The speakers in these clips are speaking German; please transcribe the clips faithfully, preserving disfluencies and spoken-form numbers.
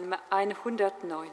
Psalm hundertneun.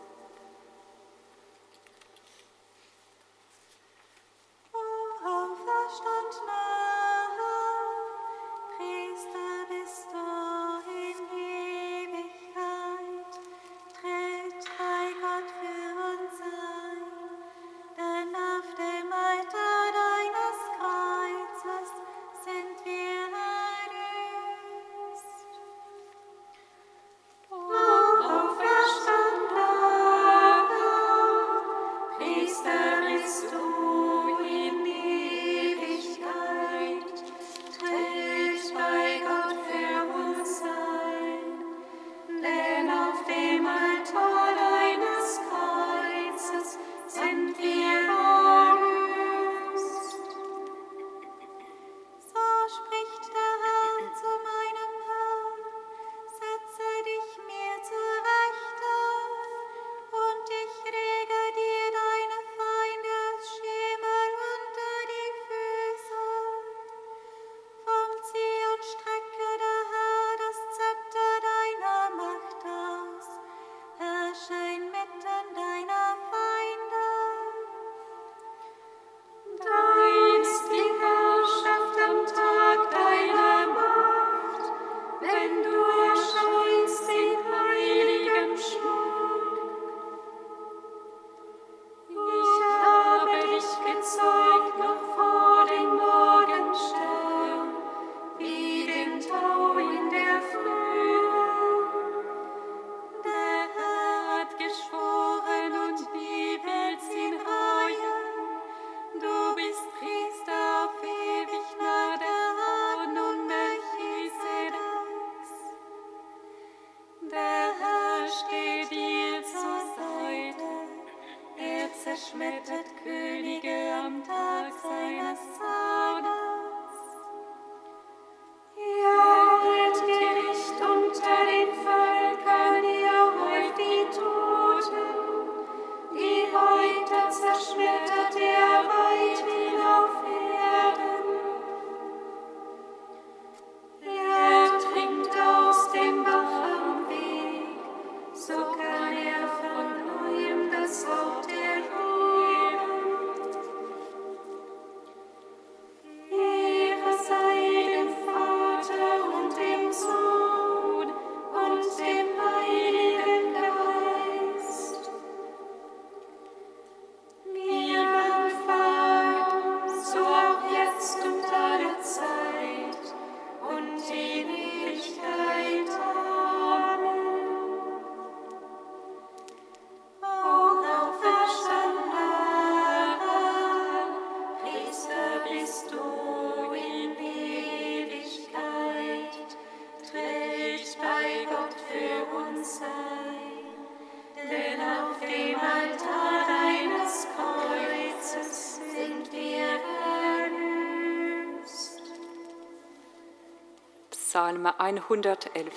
Psalm hundertelf.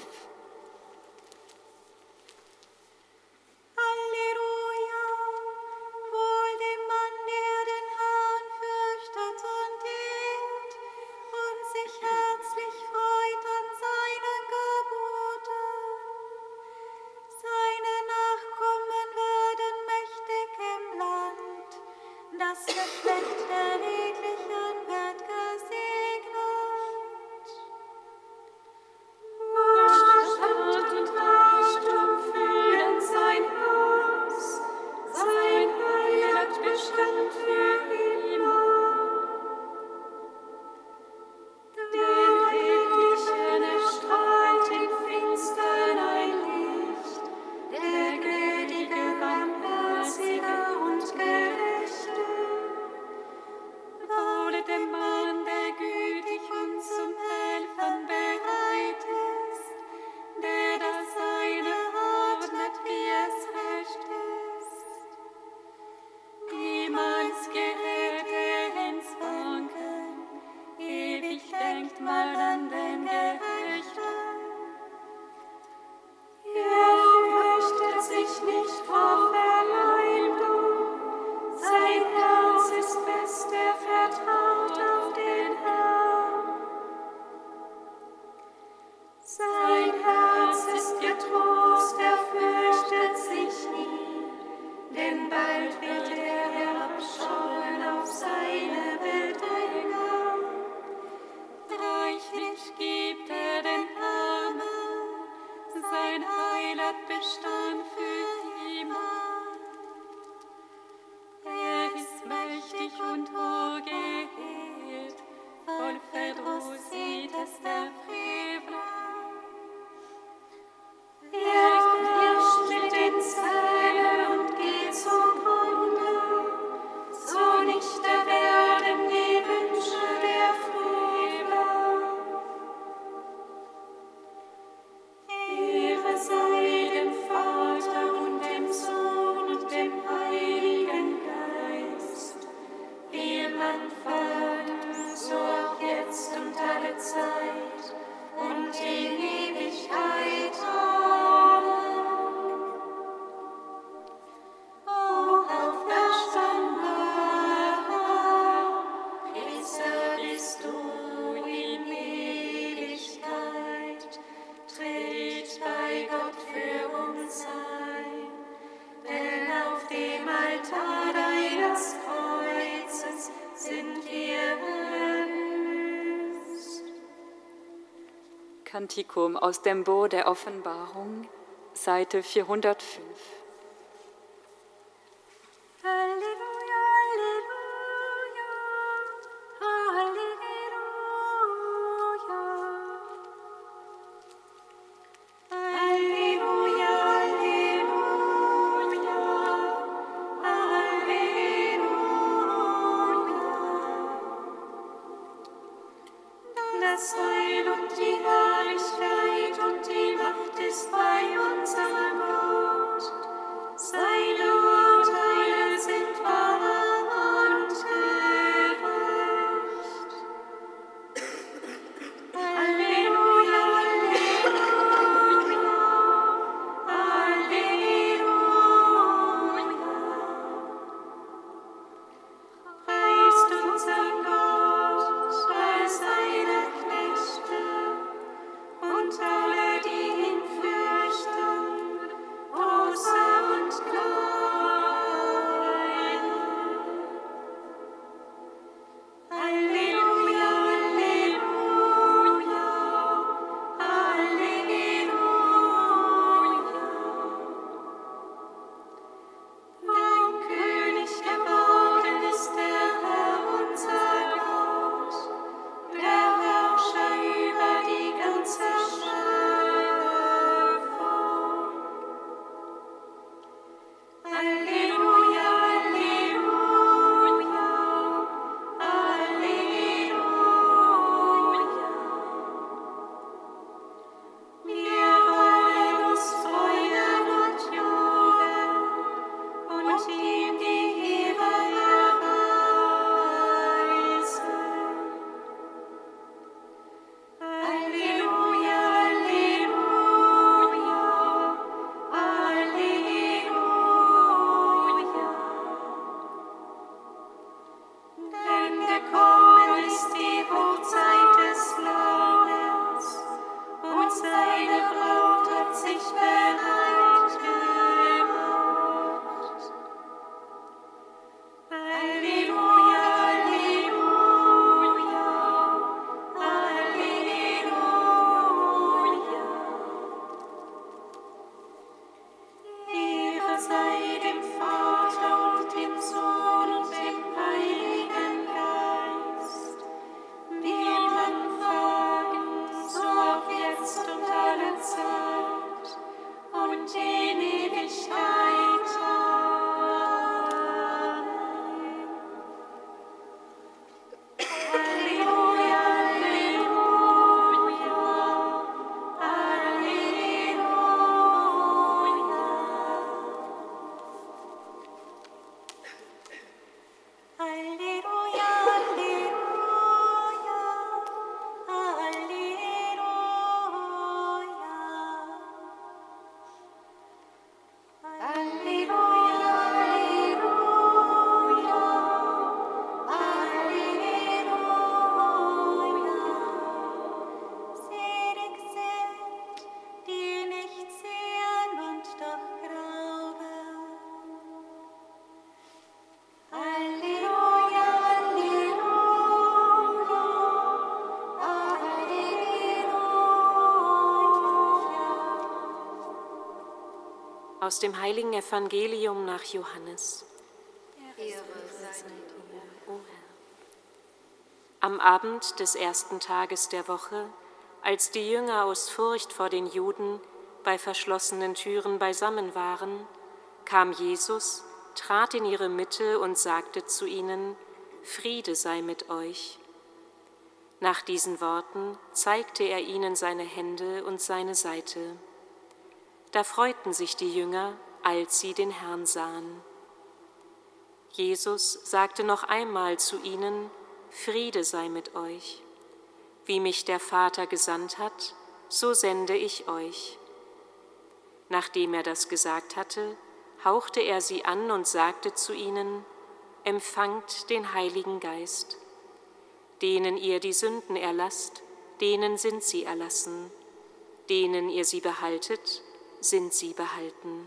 Musik. bald wird er herabschauen auf seine Bedränger. Reichlich gibt er den Armen, sein Heil hat Bestand für immer. Er ist mächtig und hochgehet, voll Verdruss sieht es der Frevler. Er knirscht mit den Zähnen und geht zugrunde, so nicht erwerben die Wünsche der Frevler. Ehre sei dem Vater und dem Sohn und dem Heiligen Geist, wie im Anfang, so auch jetzt und alle Zeit und in Ewigkeit. Amen. O auferstandener Herr, Priester bist du in Ewigkeit, tritt bei Gott für uns ein, denn auf dem Altar deines Kreuzes sind wir erlöst. Kantikum aus dem Buch der Offenbarung, Seite vierhundertfünf. Halleluja, Halleluja, Halleluja. Halleluja, Halleluja, Halleluja. Das Heil und die Herrlichkeit und die Macht ist bei unserem Gott. Aus dem heiligen Evangelium nach Johannes. O Herr. Am Abend des ersten Tages der Woche, als die Jünger aus Furcht vor den Juden bei verschlossenen Türen beisammen waren, kam Jesus, trat in ihre Mitte und sagte zu ihnen: Friede sei mit euch. Nach diesen Worten zeigte er ihnen seine Hände und seine Seite. Da freuten sich die Jünger, als sie den Herrn sahen. Jesus sagte noch einmal zu ihnen: Friede sei mit euch. Wie mich der Vater gesandt hat, so sende ich euch. Nachdem er das gesagt hatte, hauchte er sie an und sagte zu ihnen: Empfangt den Heiligen Geist. Denen ihr die Sünden erlasst, denen sind sie erlassen. Denen ihr sie behaltet, sind sie behalten.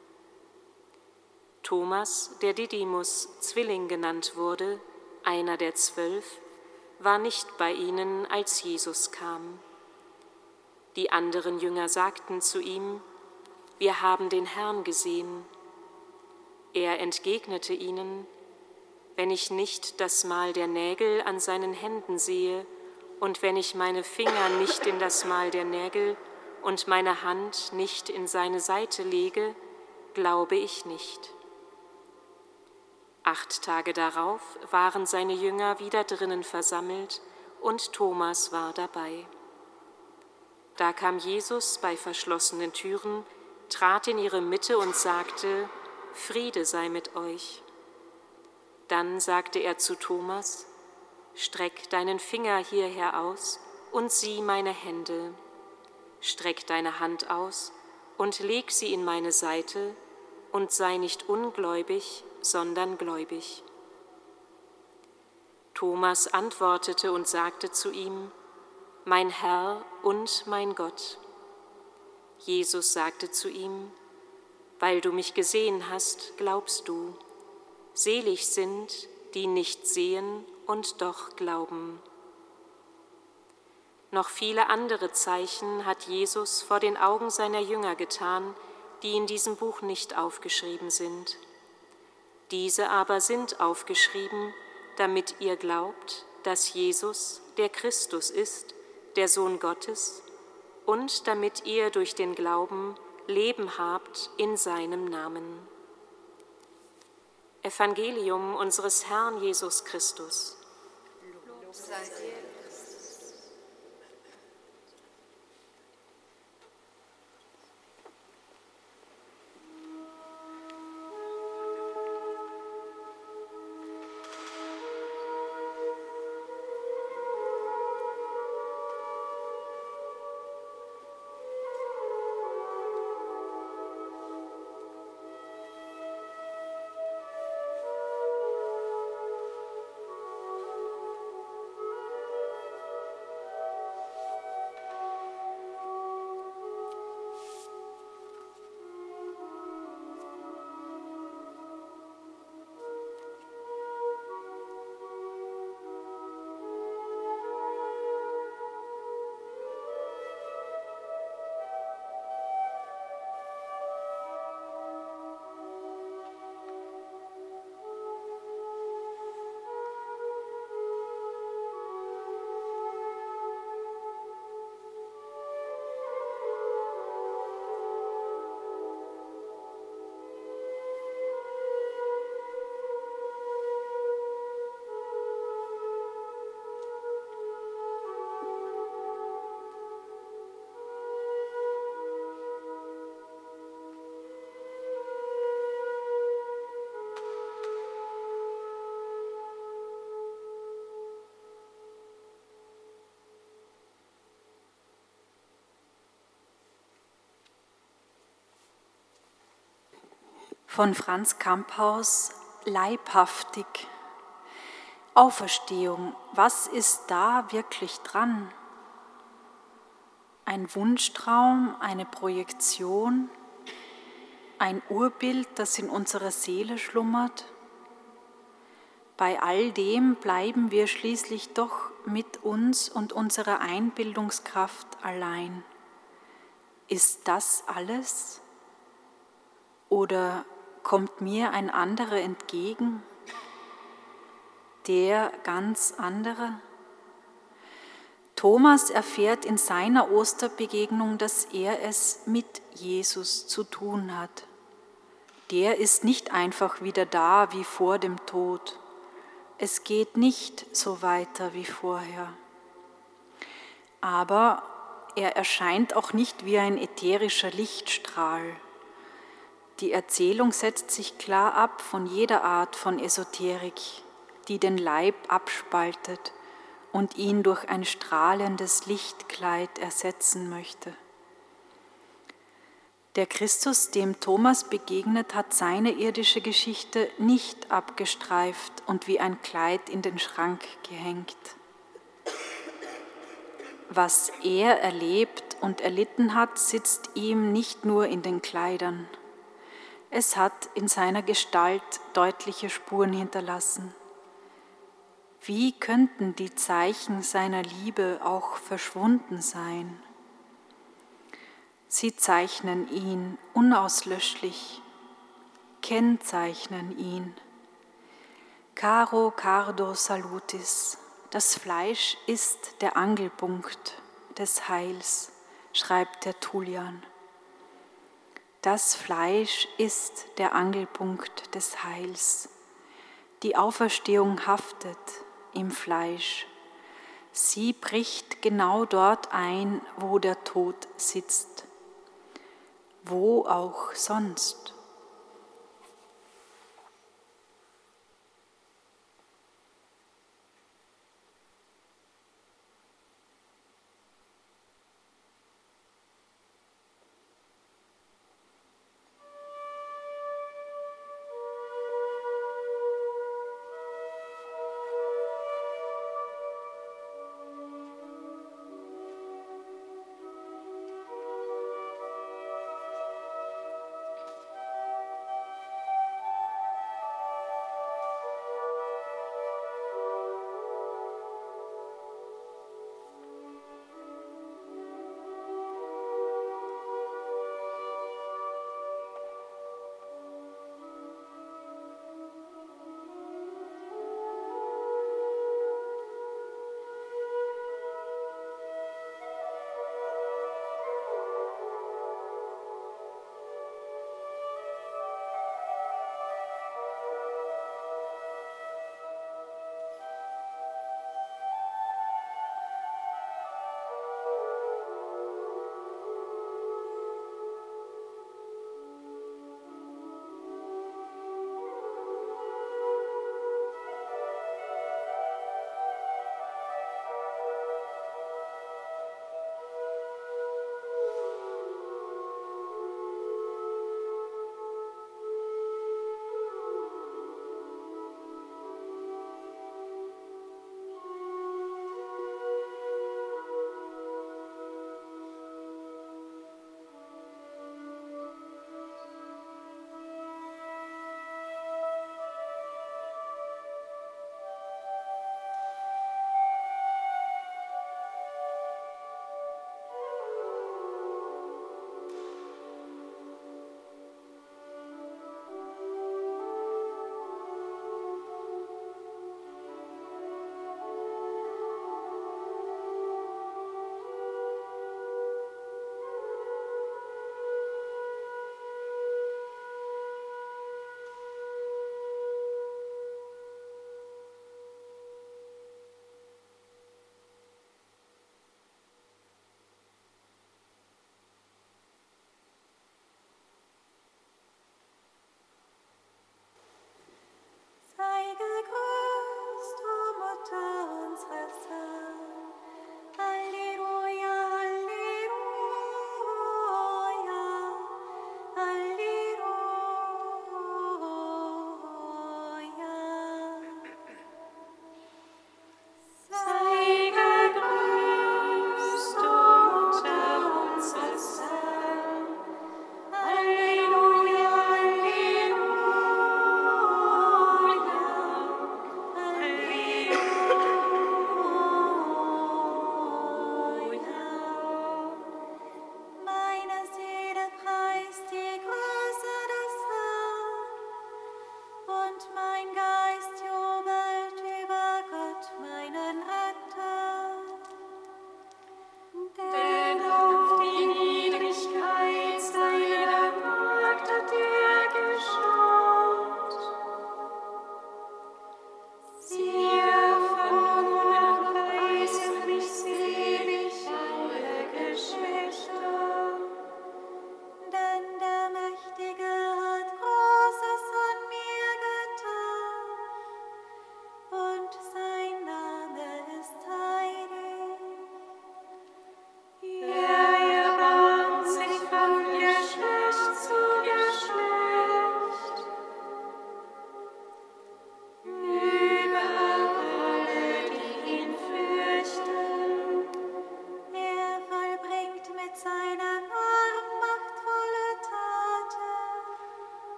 Thomas, der Didymus Zwilling genannt wurde, einer der Zwölf, war nicht bei ihnen, als Jesus kam. Die anderen Jünger sagten zu ihm: Wir haben den Herrn gesehen. Er entgegnete ihnen: Wenn ich nicht das Mal der Nägel an seinen Händen sehe und wenn ich meine Finger nicht in das Mal der Nägel und meine Hand nicht in seine Seite lege, glaube ich nicht. Acht Tage darauf waren seine Jünger wieder drinnen versammelt und Thomas war dabei. Da kam Jesus bei verschlossenen Türen, trat in ihre Mitte und sagte: Friede sei mit euch. Dann sagte er zu Thomas: Streck deinen Finger hierher aus und sieh meine Hände. Streck deine Hand aus und leg sie in meine Seite und sei nicht ungläubig, sondern gläubig. Thomas antwortete und sagte zu ihm: Mein Herr und mein Gott. Jesus sagte zu ihm: Weil du mich gesehen hast, glaubst du. Selig sind, die nicht sehen und doch glauben. Noch viele andere Zeichen hat Jesus vor den Augen seiner Jünger getan, die in diesem Buch nicht aufgeschrieben sind. Diese aber sind aufgeschrieben, damit ihr glaubt, dass Jesus der Christus ist, der Sohn Gottes, und damit ihr durch den Glauben Leben habt in seinem Namen. Evangelium unseres Herrn Jesus Christus. Lob sei dir. Von Franz Kamphaus, leibhaftig. Auferstehung, was ist da wirklich dran? Ein Wunschtraum, eine Projektion, ein Urbild, das in unserer Seele schlummert? Bei all dem bleiben wir schließlich doch mit uns und unserer Einbildungskraft allein. Ist das alles? Oder kommt mir ein anderer entgegen, der ganz andere? Thomas erfährt in seiner Osterbegegnung, dass er es mit Jesus zu tun hat. Der ist nicht einfach wieder da wie vor dem Tod. Es geht nicht so weiter wie vorher. Aber er erscheint auch nicht wie ein ätherischer Lichtstrahl. Die Erzählung setzt sich klar ab von jeder Art von Esoterik, die den Leib abspaltet und ihn durch ein strahlendes Lichtkleid ersetzen möchte. Der Christus, dem Thomas begegnet, hat seine irdische Geschichte nicht abgestreift und wie ein Kleid in den Schrank gehängt. Was er erlebt und erlitten hat, sitzt ihm nicht nur in den Kleidern. Es hat in seiner Gestalt deutliche Spuren hinterlassen. Wie könnten die Zeichen seiner Liebe auch verschwunden sein? Sie zeichnen ihn unauslöschlich, kennzeichnen ihn. Caro cardo salutis, das Fleisch ist der Angelpunkt des Heils, schreibt der Tullian. Das Fleisch ist der Angelpunkt des Heils. Die Auferstehung haftet im Fleisch. Sie bricht genau dort ein, wo der Tod sitzt. Wo auch sonst.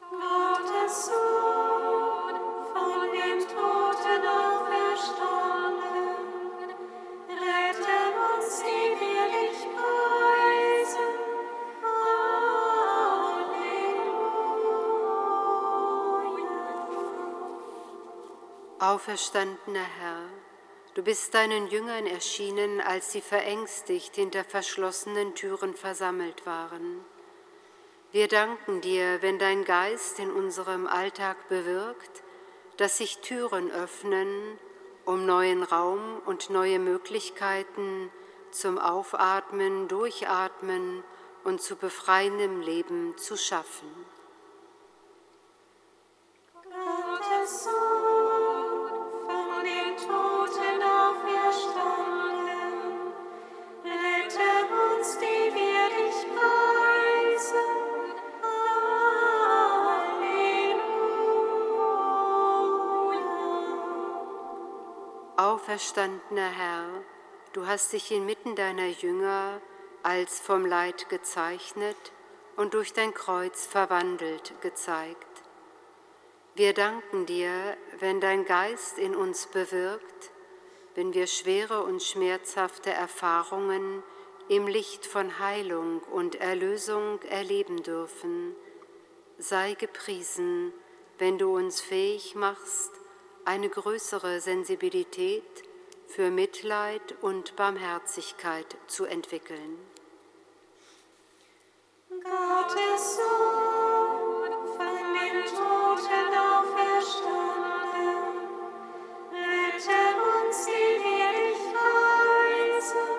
Gottes Sohn, von den Toten auferstanden, rette uns, die wir dich preisen. Auferstandener Herr, du bist deinen Jüngern erschienen, als sie verängstigt hinter verschlossenen Türen versammelt waren. Wir danken dir, wenn dein Geist in unserem Alltag bewirkt, dass sich Türen öffnen, um neuen Raum und neue Möglichkeiten zum Aufatmen, Durchatmen und zu befreiendem Leben zu schaffen. Gottes Sohn, von den Toten auferstanden, rette uns, die wir dich preisen. Auferstandener Herr, du hast dich inmitten deiner Jünger als vom Leid gezeichnet und durch dein Kreuz verwandelt gezeigt. Wir danken dir, wenn dein Geist in uns bewirkt, wenn wir schwere und schmerzhafte Erfahrungen im Licht von Heilung und Erlösung erleben dürfen. Sei gepriesen, wenn du uns fähig machst, eine größere Sensibilität für Mitleid und Barmherzigkeit zu entwickeln. Gottes Sohn, von den Toten auferstanden, rette uns, die wir dich preisen.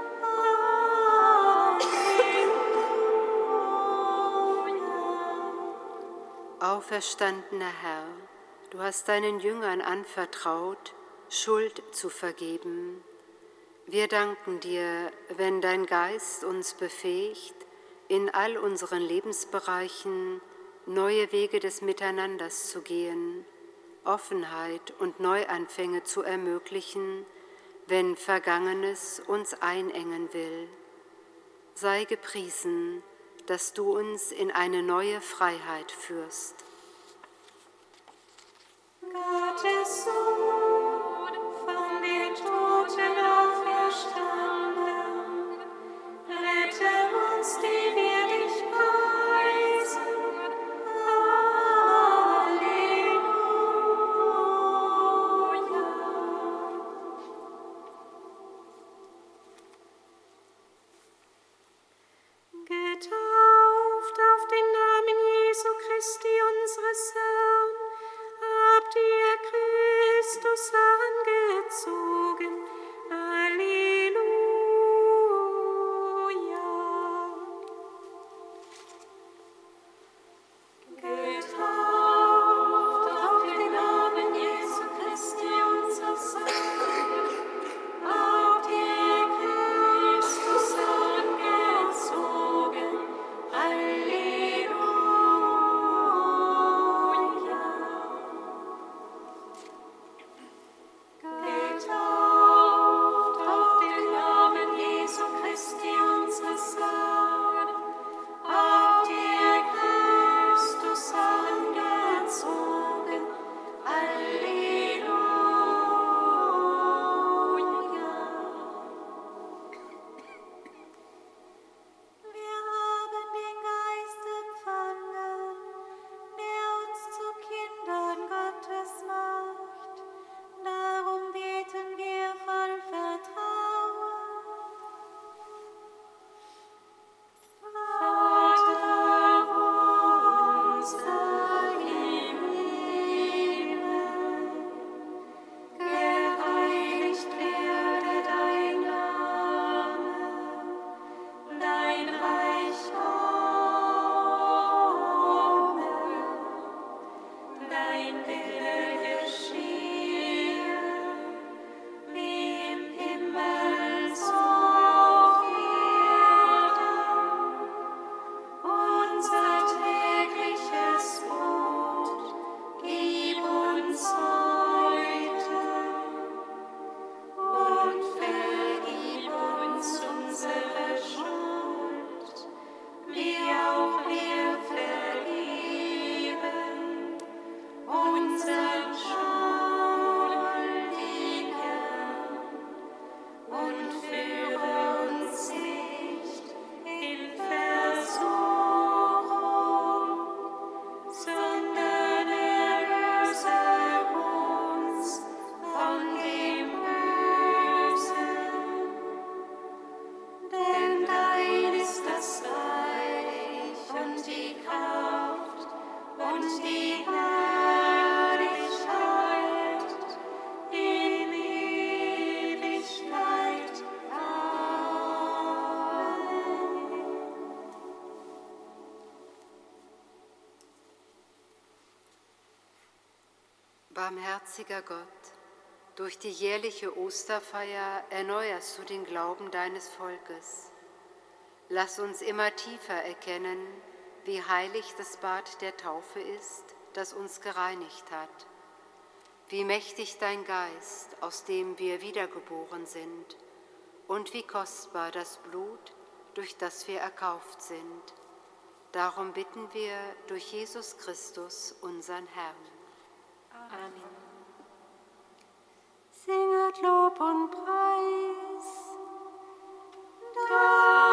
Halleluja. Auferstandener Herr, du hast deinen Jüngern anvertraut, Schuld zu vergeben. Wir danken dir, wenn dein Geist uns befähigt, in all unseren Lebensbereichen neue Wege des Miteinanders zu gehen, Offenheit und Neuanfänge zu ermöglichen, wenn Vergangenes uns einengen will. Sei gepriesen, dass du uns in eine neue Freiheit führst. Gottes Sohn, von den Toten auferstanden, rette uns, die wir dich preisen. Halleluja. Getauft auf den Namen Jesu Christi, unseres Herrn, habt ihr Christus angezogen, Barmherziger Gott, durch die jährliche Osterfeier erneuerst du den Glauben deines Volkes. Lass uns immer tiefer erkennen, wie heilig das Bad der Taufe ist, das uns gereinigt hat. Wie mächtig dein Geist, aus dem wir wiedergeboren sind, und wie kostbar das Blut, durch das wir erkauft sind. Darum bitten wir durch Jesus Christus, unseren Herrn. Amen. Singet Lob und Preis. Da